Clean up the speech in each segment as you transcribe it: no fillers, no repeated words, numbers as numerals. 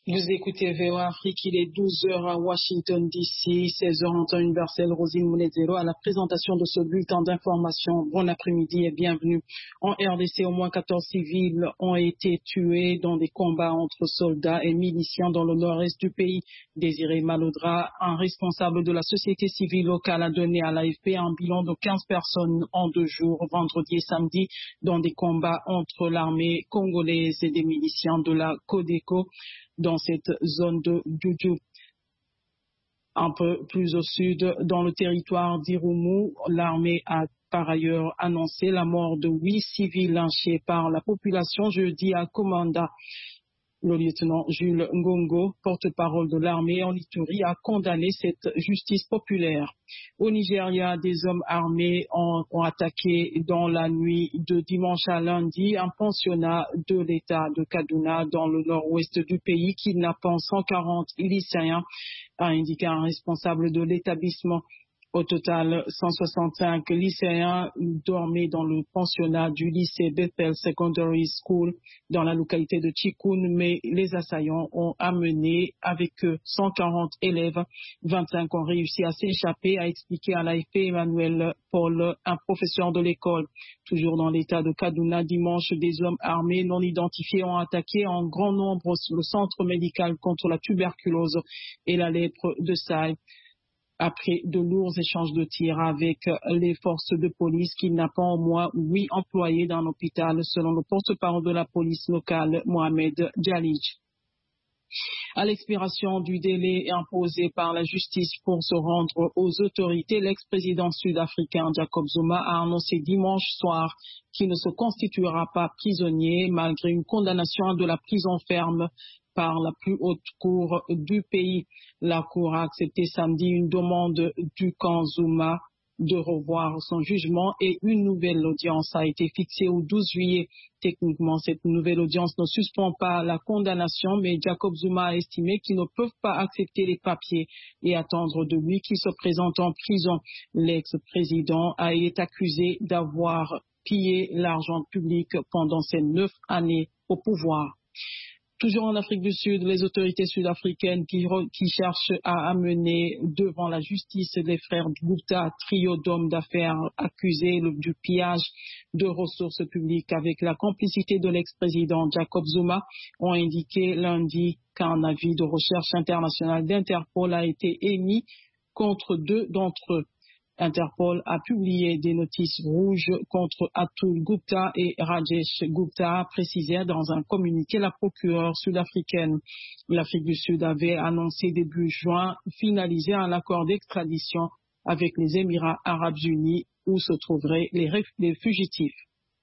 Vous écoutez VOA Afrique, il est 12 heures à Washington DC, 16 heures en temps universel. Rosine Mounezero à la présentation de ce bulletin d'information. Bon après-midi et bienvenue. En RDC, au moins 14 civils ont été tués dans des combats entre soldats et miliciens dans le nord-est du pays. Désiré Malodra, un responsable de la société civile locale, a donné à l'AFP un bilan de 15 personnes en 2 jours, vendredi et samedi, dans des combats entre l'armée congolaise et des miliciens de la Codeco dans cette zone de Djoudjou. Un peu plus au sud, dans le territoire d'Irumu, l'armée a par ailleurs annoncé la mort de 8 civils lynchés par la population jeudi à Komanda. Le lieutenant Jules Ngongo, porte-parole de l'armée en Ituri, a condamné cette justice populaire. Au Nigeria, des hommes armés ont attaqué dans la nuit de dimanche à lundi un pensionnat de l'État de Kaduna dans le nord-ouest du pays, kidnappant 140 lycéens, a indiqué un responsable de l'établissement. Au total, 165 lycéens dormaient dans le pensionnat du lycée Bethel Secondary School dans la localité de Chikun, mais les assaillants ont amené avec eux 140 élèves. 25 ont réussi à s'échapper, a expliqué à l'AFP Emmanuel Paul, un professeur de l'école. Toujours dans l'état de Kaduna, dimanche, des hommes armés non identifiés ont attaqué en grand nombre le centre médical contre la tuberculose et la lèpre de Saï. Après de lourds échanges de tirs avec les forces de police, kidnappant au moins 8 employés d'un hôpital, selon le porte-parole de la police locale, Mohamed Djalij. À l'expiration du délai imposé par la justice pour se rendre aux autorités, l'ex-président sud-africain Jacob Zuma a annoncé dimanche soir qu'il ne se constituera pas prisonnier malgré une condamnation à de la prison ferme par la plus haute cour du pays. La cour a accepté samedi une demande du camp Zuma de revoir son jugement et une nouvelle audience a été fixée au 12 juillet. Techniquement, cette nouvelle audience ne suspend pas la condamnation, mais Jacob Zuma a estimé qu'ils ne peuvent pas accepter les papiers et attendre de lui qu'il se présente en prison. L'ex-président a été accusé d'avoir pillé l'argent public pendant ses 9 années au pouvoir. Toujours en Afrique du Sud, les autorités sud-africaines qui cherchent à amener devant la justice les frères Gupta, trio d'hommes d'affaires accusés du pillage de ressources publiques avec la complicité de l'ex-président Jacob Zuma, ont indiqué lundi qu'un avis de recherche internationale d'Interpol a été émis contre 2 d'entre eux. Interpol a publié des notices rouges contre Atul Gupta et Rajesh Gupta, précisé dans un communiqué la procureure sud-africaine. L'Afrique du Sud avait annoncé début juin finaliser un accord d'extradition avec les Émirats arabes unis où se trouveraient les fugitifs.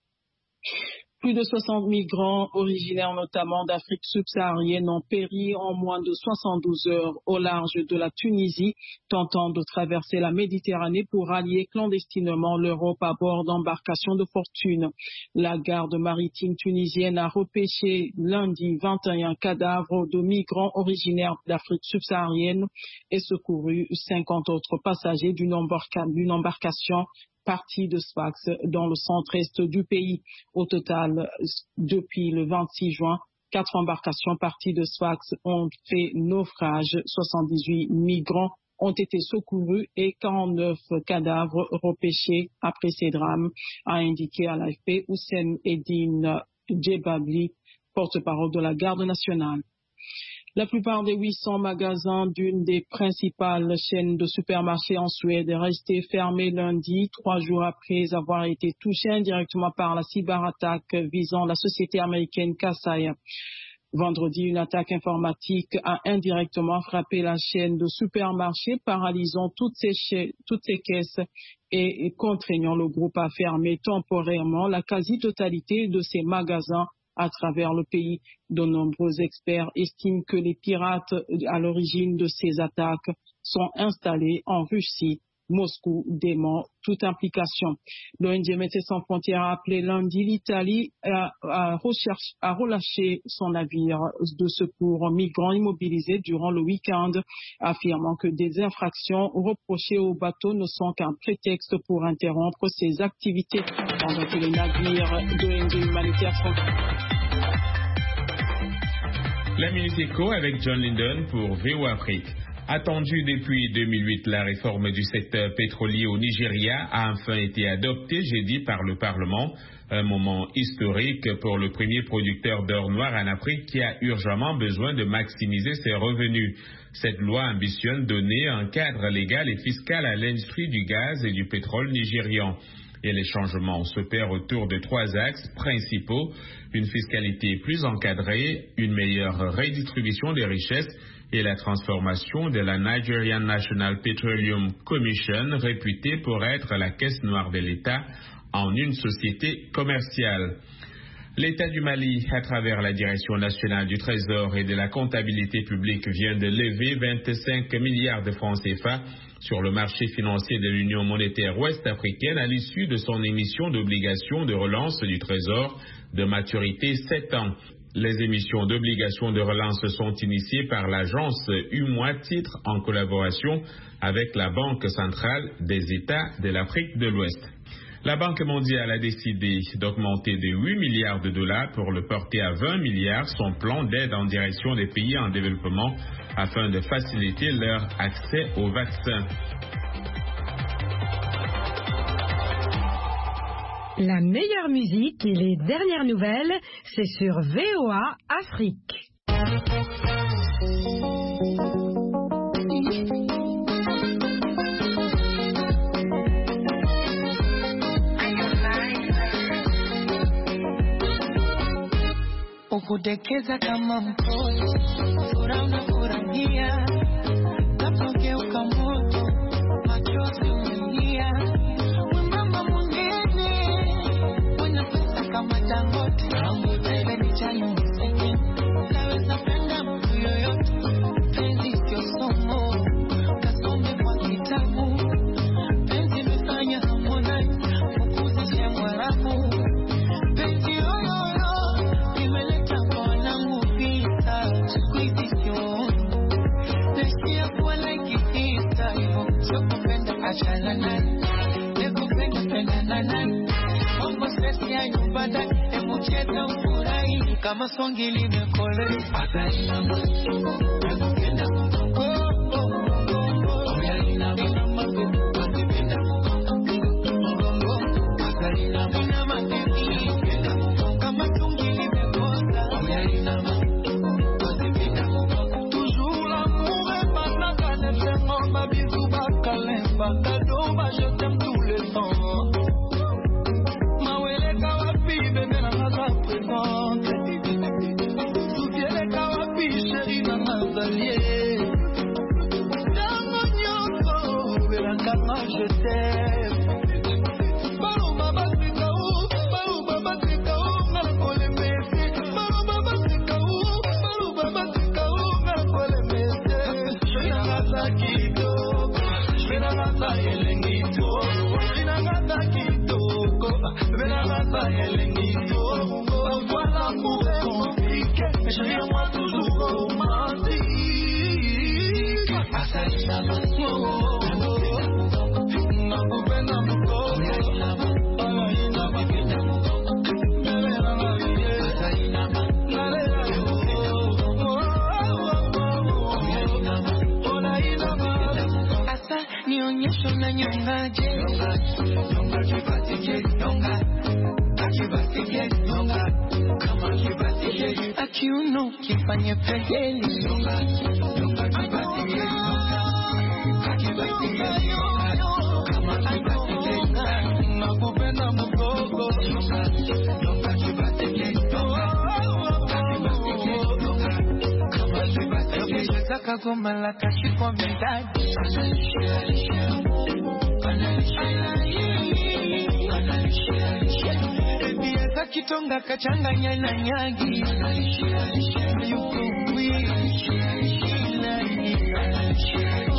Plus de 60 migrants originaires notamment d'Afrique subsaharienne ont péri en moins de 72 heures au large de la Tunisie, tentant de traverser la Méditerranée pour rallier clandestinement l'Europe à bord d'embarcations de fortune. La garde maritime tunisienne a repêché lundi 21 cadavres de migrants originaires d'Afrique subsaharienne et secouru 50 autres passagers d'une embarcation partie de Sfax dans le centre-est du pays. Au total, depuis le 26 juin, 4 embarcations parties de Sfax ont fait naufrage. 78 migrants ont été secourus et 49 cadavres repêchés après ces drames, a indiqué à l'AFP Houssen Eddine Djebabli, porte-parole de la garde nationale. La plupart des 800 magasins d'une des principales chaînes de supermarchés en Suède est resté fermés lundi, 3 jours après avoir été touchés indirectement par la cyberattaque visant la société américaine Kasai. Vendredi, une attaque informatique a indirectement frappé la chaîne de supermarchés, paralysant toutes ces caisses et contraignant le groupe à fermer temporairement la quasi-totalité de ses magasins à travers le pays. De nombreux experts estiment que les pirates à l'origine de ces attaques sont installés en Russie. Moscou dément toute implication. L'ONG Médecins sans frontières a appelé lundi l'Italie à relâcher son navire de secours aux migrants immobilisés durant le week-end, affirmant que des infractions reprochées aux bateaux ne sont qu'un prétexte pour interrompre ses activités, pendant que les navires d'ONG humanitaires sont... La Minute Éco avec John Linden pour VOA Afrique. Attendue depuis 2008, la réforme du secteur pétrolier au Nigeria a enfin été adoptée jeudi par le Parlement. Un moment historique pour le premier producteur d'or noir en Afrique qui a urgemment besoin de maximiser ses revenus. Cette loi ambitionne donner un cadre légal et fiscal à l'industrie du gaz et du pétrole nigérian. Et les changements s'opèrent autour de 3 axes principaux: une fiscalité plus encadrée, une meilleure redistribution des richesses et la transformation de la Nigerian National Petroleum Commission, réputée pour être la caisse noire de l'État, en une société commerciale. L'État du Mali, à travers la Direction nationale du Trésor et de la comptabilité publique, vient de lever 25 milliards de francs CFA sur le marché financier de l'Union monétaire ouest-africaine à l'issue de son émission d'obligations de relance du Trésor de maturité 7 ans. Les émissions d'obligations de relance sont initiées par l'agence UMOA Titres en collaboration avec la Banque centrale des États de l'Afrique de l'Ouest. La Banque mondiale a décidé d'augmenter de 8 milliards de dollars pour le porter à 20 milliards son plan d'aide en direction des pays en développement afin de faciliter leur accès aux vaccins. La meilleure musique et les dernières nouvelles, c'est sur VOA Afrique. Ukudekeza kama mpole, furaha unafurahia, napogeuka moto, machozi umelia. Mama mwingine, mwenye pesa kama Dangote, mbele ni chani mseke, naweza penda mtu yoyote, penzi sio somo, kasome kwa kitabu, penzi mefanya Harmonize, ukuzisha Mwarabu, penzi yoyoyo, imeleta kwa wanangu vita, squeeze sio, nasikia kuwa like it, hivyo, sio kupenda achana naye. Kama songi limekole atainama nakupenda kama songi limekosa toujours l'amour est pas la canette ma bisou bakalemba kadoba je t'aime tous les ans. Je t'aime. Balou baba sikaou, balou baba sikaou, ngala kole mese. Balou baba sikaou, ngala kole mese. Shina ngata kitoko, shina ngata elengito, shina ngata kitoko, shina ngata elengito. Voilà pour être compliqué, mais chérie moi toujours romantique. Assaïna maso. Nionyesho na nyongaje nyonga kibatike nyonga akibatike nyonga kama kibatike akiuno kifanye pegeli nyonga nyonga kibatike nyonga akibatike nyonga kama kibatike nakupenda mgogo nyonga nyonga kibatike nyonga akibatike nyonga kama kibatike nataka goma la kashi kwa mendadi Ebieza kitonga kachanganya na nyagi yuko wii